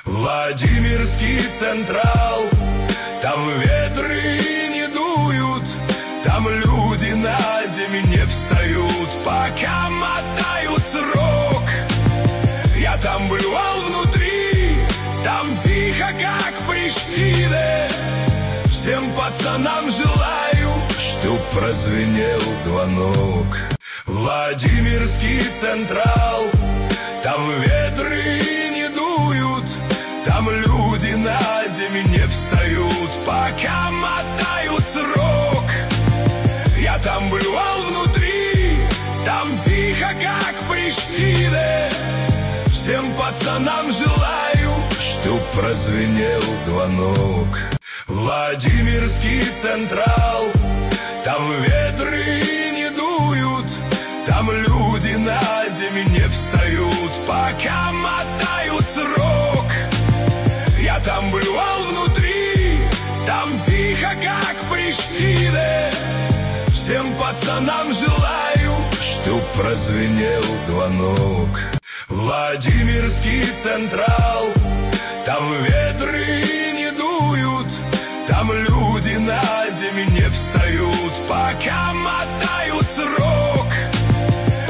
Владимирский Централ. Там ветры не дуют, там люди на земле не встают, пока мотают срок. Я там бывал внутри, там тихо, как в Приштине. Всем пацанам желаю, чтоб прозвенел звонок. Владимирский Централ. Там ветры не дуют, там люди на земле не встают, пока мотают срок. Я там бывал внутри, там тихо, как в Приштине. Всем пацанам желаю, чтоб прозвенел звонок. Владимирский Централ. Там ветры не дуют, там люди на земле не встают, пока мотают срок. Я там бывал внутри, там тихо, как в Приштине. Всем пацанам желаю, чтоб прозвенел звонок. Владимирский Централ. Там ветры не дуют, там люди на земле не встают, пока мотают